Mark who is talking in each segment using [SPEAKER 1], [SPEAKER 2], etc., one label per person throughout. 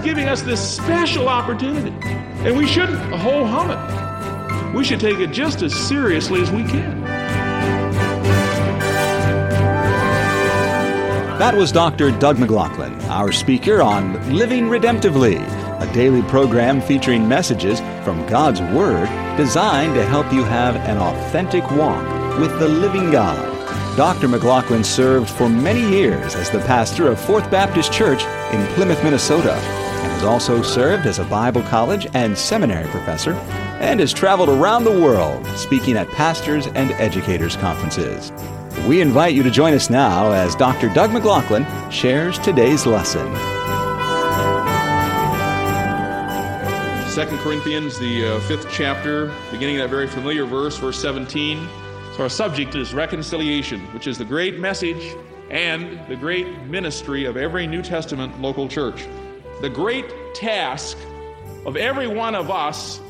[SPEAKER 1] giving us this special opportunity. And we shouldn't ho-hum it. We should take it just as seriously as we can.
[SPEAKER 2] That was Dr. Doug McLaughlin, our speaker on Living Redemptively, a daily program featuring messages from God's Word designed to help you have an authentic walk with the living God. Dr. McLaughlin served for many years as the pastor of Fourth Baptist Church in Plymouth, Minnesota, and has also served as a Bible college and seminary professor, and has traveled around the world speaking at pastors' and educators' conferences. We invite you to join us now as Dr. Doug McLaughlin shares today's lesson.
[SPEAKER 1] 2 Corinthians, the 5th chapter, beginning that very familiar verse 17. So our subject is reconciliation, which is the great message and the great ministry of every New Testament local church. The great task of every one of us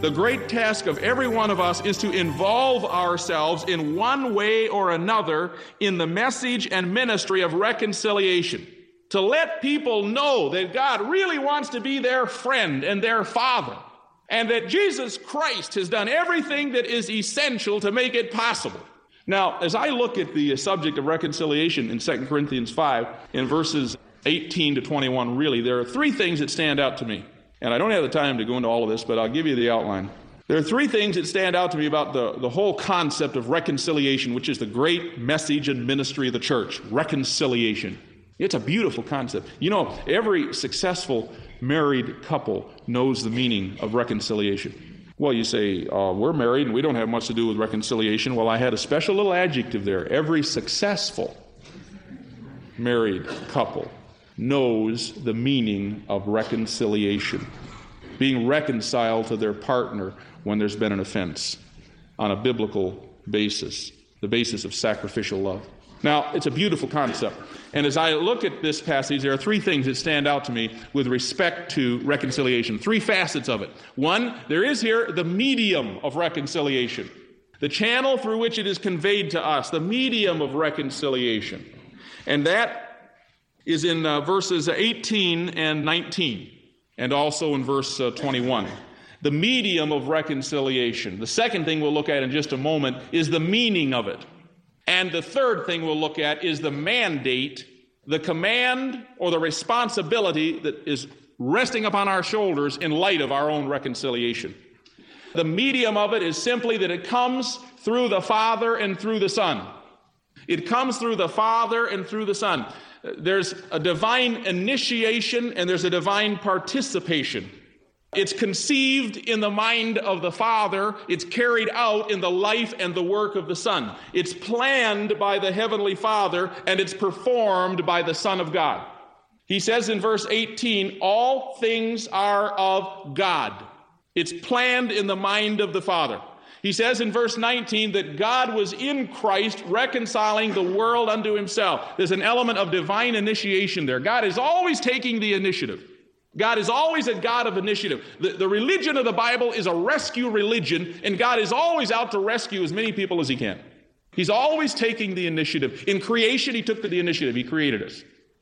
[SPEAKER 1] is to involve ourselves in one way or another in the message and ministry of reconciliation. To let people know that God really wants to be their friend and their Father, and that Jesus Christ has done everything that is essential to make it possible. Now, as I look at the subject of reconciliation in 2 Corinthians 5, in verses 18 to 21, really, there are three things that stand out to me. And I don't have the time to go into all of this, but I'll give you the outline. There are three things that stand out to me about the whole concept of reconciliation, which is the great message and ministry of the church. Reconciliation. It's a beautiful concept. You know, every successful married couple knows the meaning of reconciliation. Well, you say, we're married and we don't have much to do with reconciliation. Well, I had a special little adjective there. Every successful married couple knows the meaning of reconciliation. Being reconciled to their partner when there's been an offense on a biblical basis, the basis of sacrificial love. Now, it's a beautiful concept. And as I look at this passage, there are three things that stand out to me with respect to reconciliation. Three facets of it. One, there is here the medium of reconciliation. The channel through which it is conveyed to us, the medium of reconciliation. And that is in verses 18 and 19, and also in verse 21. The medium of reconciliation. The second thing we'll look at in just a moment is the meaning of it. And the third thing we'll look at is the mandate, the command or the responsibility that is resting upon our shoulders in light of our own reconciliation. The medium of it is simply that it comes through the Father and through the Son. It comes through the Father and through the Son. There's a divine initiation and there's a divine participation. It's conceived in the mind of the Father. It's carried out in the life and the work of the Son. It's planned by the Heavenly Father and it's performed by the Son of God. He says in verse 18, all things are of God. It's planned in the mind of the Father. He says in verse 19 that God was in Christ reconciling the world unto himself. There's an element of divine initiation there. God is always taking the initiative. God is always a God of initiative. The religion of the Bible is a rescue religion, and God is always out to rescue as many people as he can. He's always taking the initiative. In creation, he took the initiative. He created us.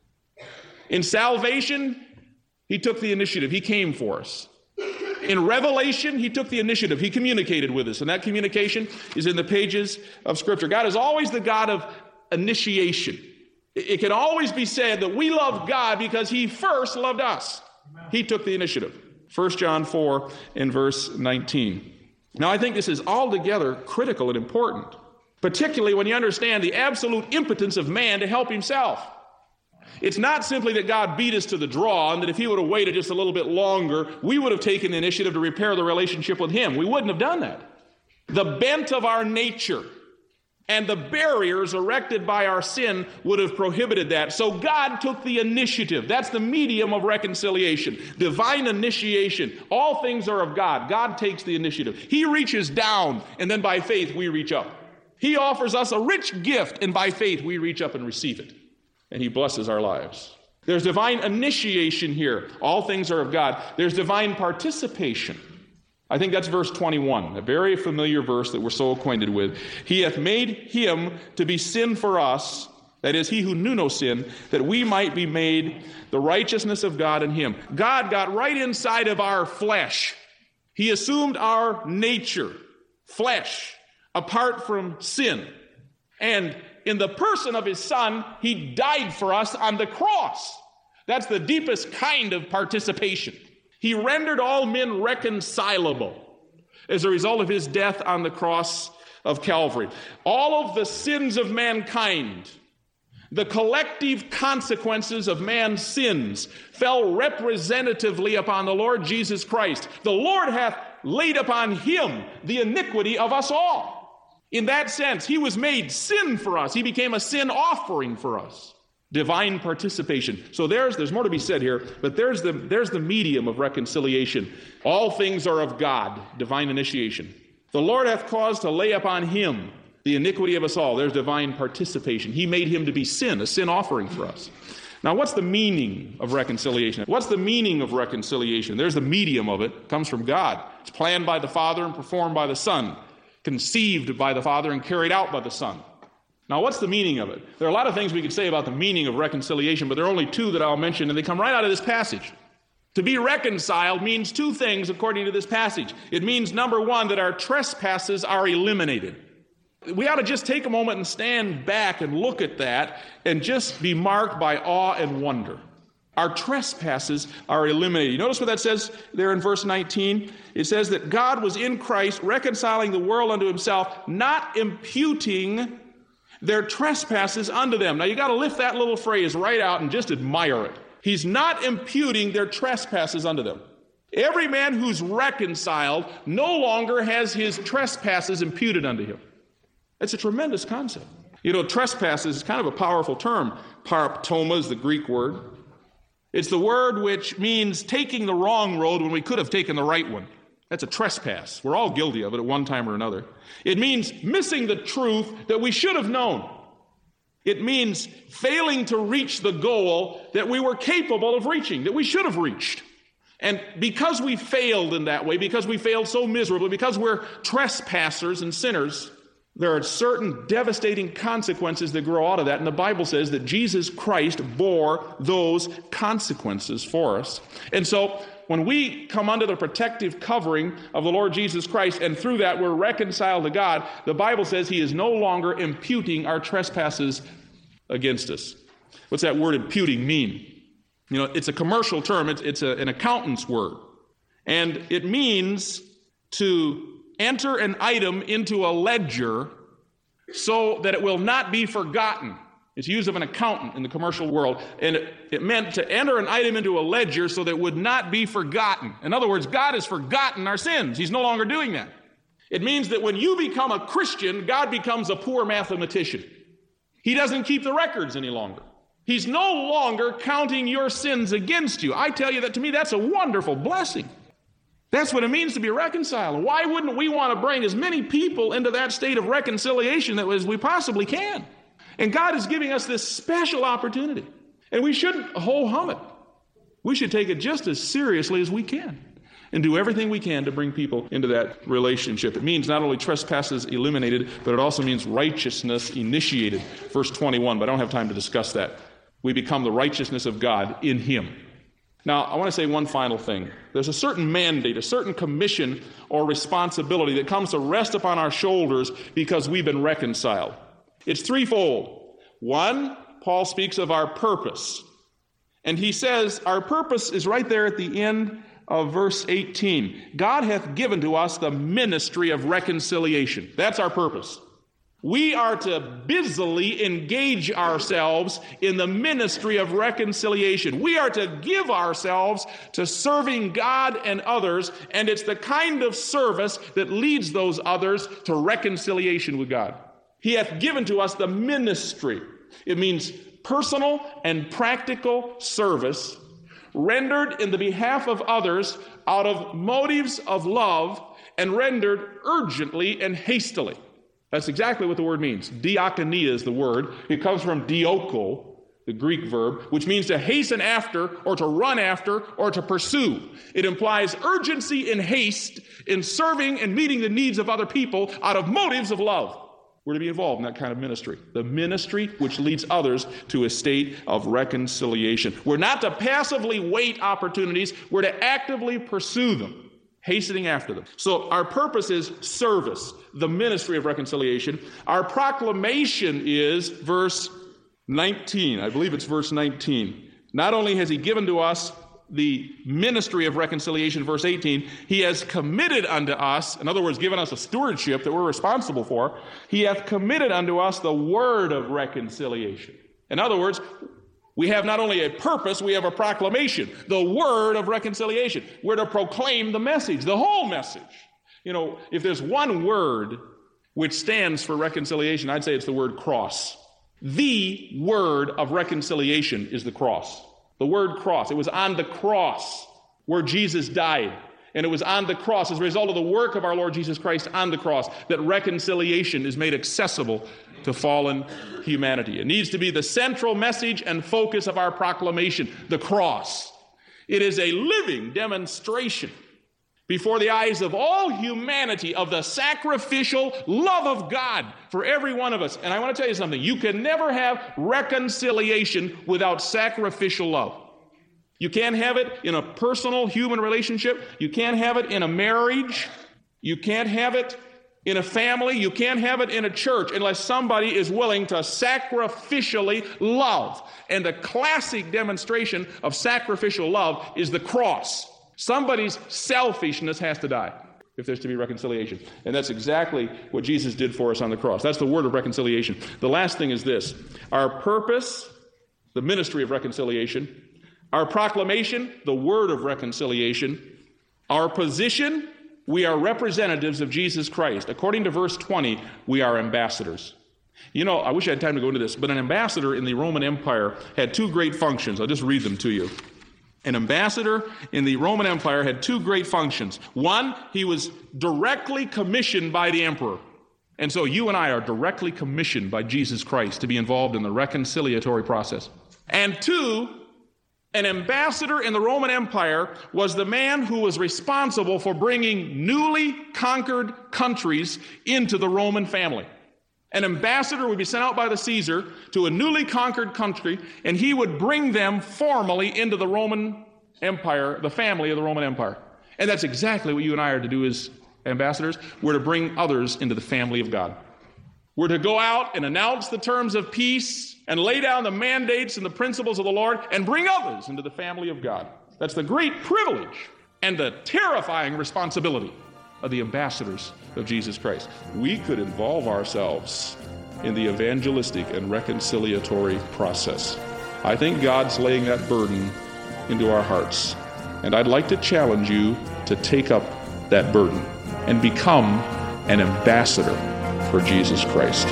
[SPEAKER 1] In salvation, he took the initiative. He came for us. In Revelation, he took the initiative. He communicated with us, and that communication is in the pages of Scripture. God is always the God of initiation. It can always be said that we love God because he first loved us. He took the initiative. 1 John 4 and verse 19. Now, I think this is altogether critical and important, particularly when you understand the absolute impotence of man to help himself. It's not simply that God beat us to the draw and that if he would have waited just a little bit longer, we would have taken the initiative to repair the relationship with him. We wouldn't have done that. The bent of our nature and the barriers erected by our sin would have prohibited that. So God took the initiative. That's the medium of reconciliation. Divine initiation. All things are of God. God takes the initiative. He reaches down, and then by faith we reach up. He offers us a rich gift, and by faith we reach up and receive it. And he blesses our lives. There's divine initiation here. All things are of God. There's divine participation. I think that's verse 21, a very familiar verse that we're so acquainted with. He hath made him to be sin for us That is, he who knew no sin, that we might be made the righteousness of God in him. God got right inside of our flesh. He assumed our nature, flesh, apart from sin. And in the person of his Son, he died for us on the cross. That's the deepest kind of participation. He rendered all men reconcilable as a result of his death on the cross of Calvary. All of the sins of mankind, the collective consequences of man's sins, fell representatively upon the Lord Jesus Christ. The Lord hath laid upon him the iniquity of us all. In that sense, he was made sin for us. He became a sin offering for us. Divine participation. So there's more to be said here, but there's the medium of reconciliation. All things are of God, divine initiation. The Lord hath caused to lay upon him the iniquity of us all. There's divine participation. He made him to be sin, a sin offering for us. Now, what's the meaning of reconciliation? What's the meaning of reconciliation? There's the medium of it. It comes from God. It's planned by the Father and performed by the Son, conceived by the Father and carried out by the Son. Now, what's the meaning of it? There are a lot of things we could say about the meaning of reconciliation, but there are only two that I'll mention, and they come right out of this passage. To be reconciled means two things according to this passage. It means, number one, that our trespasses are eliminated. We ought to just take a moment and stand back and look at that and just be marked by awe and wonder. Our trespasses are eliminated. You notice what that says there in verse 19? It says that God was in Christ reconciling the world unto himself, not imputing their trespasses unto them. Now you got to lift that little phrase right out and just admire it. He's not imputing their trespasses unto them. Every man who's reconciled no longer has his trespasses imputed unto him. It's a tremendous concept. You know, trespasses is kind of a powerful term. Paraptoma is the Greek word. It's the word which means taking the wrong road when we could have taken the right one. That's a trespass. We're all guilty of it at one time or another. It means missing the truth that we should have known. It means failing to reach the goal that we were capable of reaching, that we should have reached. And because we failed in that way, because we failed so miserably, because we're trespassers and sinners, there are certain devastating consequences that grow out of that. And the Bible says that Jesus Christ bore those consequences for us. And so when we come under the protective covering of the Lord Jesus Christ, and through that we're reconciled to God, the Bible says he is no longer imputing our trespasses against us. What's that word imputing mean? You know, it's a commercial term. It's an accountant's word. And it means to enter an item into a ledger so that it will not be forgotten. It's used of an accountant in the commercial world, and it meant to enter an item into a ledger so that it would not be forgotten. In other words, God has forgotten our sins. He's no longer doing that. It means that when you become a Christian, God becomes a poor mathematician. He doesn't keep the records any longer. He's no longer counting your sins against you. I tell you that, to me, that's a wonderful blessing. That's what it means to be reconciled. Why wouldn't we want to bring as many people into that state of reconciliation as we possibly can? And God is giving us this special opportunity. And we shouldn't ho-hum it. We should take it just as seriously as we can and do everything we can to bring people into that relationship. It means not only trespasses eliminated, but it also means righteousness initiated. Verse 21, but I don't have time to discuss that. We become the righteousness of God in him. Now, I want to say one final thing. There's a certain mandate, a certain commission or responsibility that comes to rest upon our shoulders because we've been reconciled. It's threefold. One, Paul speaks of our purpose. And he says our purpose is right there at the end of verse 18. God hath given to us the ministry of reconciliation. That's our purpose. We are to busily engage ourselves in the ministry of reconciliation. We are to give ourselves to serving God and others, and it's the kind of service that leads those others to reconciliation with God. He hath given to us the ministry. It means personal and practical service rendered in the behalf of others out of motives of love and rendered urgently and hastily. That's exactly what the word means. Diakonia is the word. It comes from dioko, the Greek verb, which means to hasten after or to run after or to pursue. It implies urgency and haste in serving and meeting the needs of other people out of motives of love. We're to be involved in that kind of ministry. The ministry which leads others to a state of reconciliation. We're not to passively wait opportunities. We're to actively pursue them, hastening after them. So our purpose is service, the ministry of reconciliation. Our proclamation is verse 19. I believe it's verse 19. Not only has he given to us the ministry of reconciliation, verse 18, he has committed unto us, in other words, given us a stewardship that we're responsible for. He hath committed unto us the word of reconciliation. In other words, we have not only a purpose, we have a proclamation, the word of reconciliation. We're to proclaim the message, the whole message. You know, if there's one word which stands for reconciliation, I'd say it's the word cross. The word of reconciliation is the cross. The word cross. It was on the cross where Jesus died. And it was on the cross, as a result of the work of our Lord Jesus Christ on the cross, that reconciliation is made accessible to fallen humanity. It needs to be the central message and focus of our proclamation, the cross. It is a living demonstration before the eyes of all humanity of the sacrificial love of God for every one of us. And I want to tell you something. You can never have reconciliation without sacrificial love. You can't have it in a personal human relationship. You can't have it in a marriage. You can't have it in a family. You can't have it in a church unless somebody is willing to sacrificially love. And the classic demonstration of sacrificial love is the cross. Somebody's selfishness has to die if there's to be reconciliation. And that's exactly what Jesus did for us on the cross. That's the word of reconciliation. The last thing is this. Our purpose, the ministry of reconciliation. Our proclamation, the word of reconciliation. Our position, we are representatives of Jesus Christ. According to verse 20, we are ambassadors. You know, I wish I had time to go into this, but an ambassador in the Roman Empire had two great functions. I'll just read them to you. An ambassador in the Roman Empire had two great functions. One, he was directly commissioned by the emperor. And so you and I are directly commissioned by Jesus Christ to be involved in the reconciliatory process. And two, an ambassador in the Roman Empire was the man who was responsible for bringing newly conquered countries into the Roman family. An ambassador would be sent out by the Caesar to a newly conquered country, and he would bring them formally into the Roman Empire, the family of the Roman Empire. And that's exactly what you and I are to do as ambassadors. We're to bring others into the family of God. We're to go out and announce the terms of peace and lay down the mandates and the principles of the Lord and bring others into the family of God. That's the great privilege and the terrifying responsibility of the ambassadors of Jesus Christ. We could involve ourselves in the evangelistic and reconciliatory process. I think God's laying that burden into our hearts. And I'd like to challenge you to take up that burden and become an ambassador for Jesus Christ.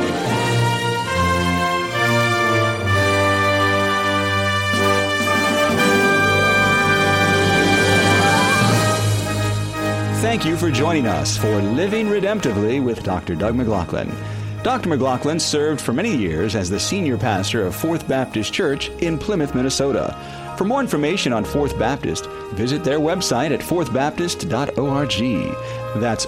[SPEAKER 2] Thank you for joining us for Living Redemptively with Dr. Doug McLaughlin. Dr. McLaughlin served for many years as the senior pastor of Fourth Baptist Church in Plymouth, Minnesota. For more information on Fourth Baptist, visit their website at fourthbaptist.org. That's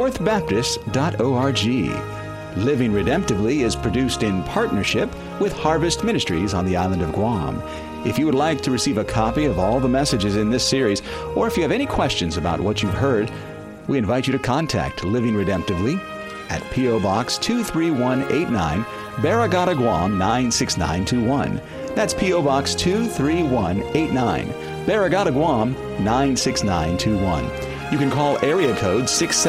[SPEAKER 2] fourthbaptist.org. Living Redemptively is produced in partnership with Harvest Ministries on the island of Guam. If you would like to receive a copy of all the messages in this series, or if you have any questions about what you've heard, we invite you to contact Living Redemptively at P.O. Box 23189, Barragata, Guam 96921. That's P.O. Box 23189, Barragata, Guam 96921. You can call area code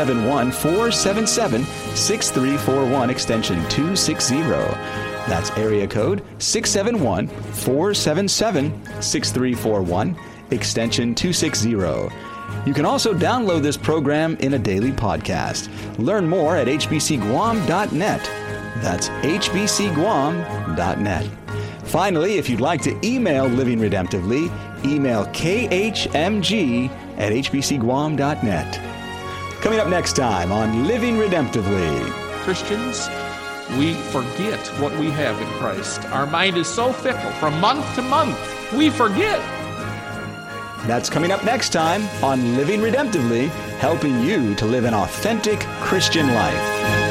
[SPEAKER 2] 671-477-6341, extension 260. That's area code 671-477-6341, extension 260. You can also download this program in a daily podcast. Learn more at hbcguam.net. That's hbcguam.net. Finally, if you'd like to email Living Redemptively, email khmg@hbcguam.net. Coming up next time on Living Redemptively.
[SPEAKER 1] Christians, we forget what we have in Christ. Our mind is so fickle. From month to month, we forget.
[SPEAKER 2] That's coming up next time on Living Redemptively, helping you to live an authentic Christian life.